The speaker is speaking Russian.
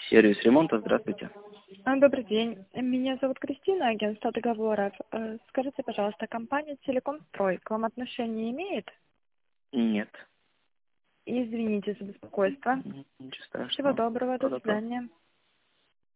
Сервис ремонта, здравствуйте. Добрый день. Меня зовут Кристина, агентство договоров. Скажите, пожалуйста, компания «Телекомстрой» к вам отношение имеет? Нет. Извините за беспокойство. Ничего Всего страшного. доброго, По до вопросу. свидания.